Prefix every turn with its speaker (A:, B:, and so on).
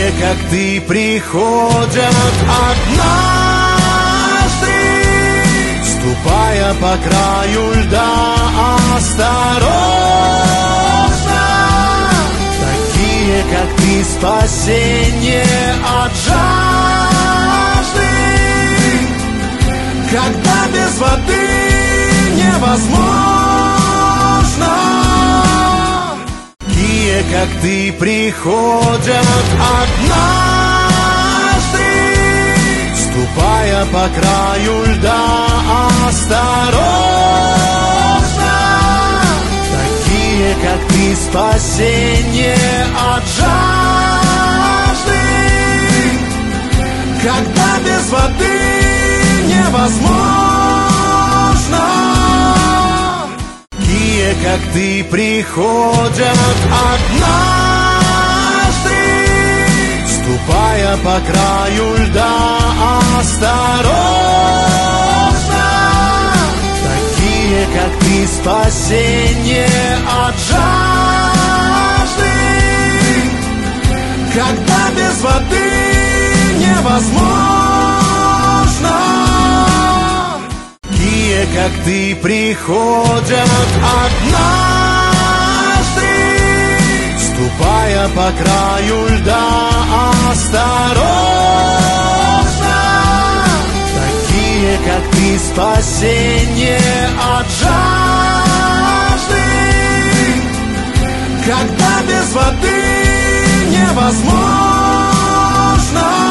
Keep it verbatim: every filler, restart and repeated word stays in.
A: как ты, приходят однажды, ступая по краю льда осторожно. Такие, как ты, спасение от жажды, когда без воды невозможно. Такие, как ты, приходят однажды, ступая по краю льда осторожно. Такие, как ты, спасение от жажды, когда без воды невозможно. Такие, как ты, приходят однажды, ступая по краю льда осторожно. Такие, как ты, спасение от жажды, когда без воды невозможно. Такие, как ты, приходят однажды, ступая по краю льда осторожно. Такие, как ты, спасение от жажды, когда без воды невозможно.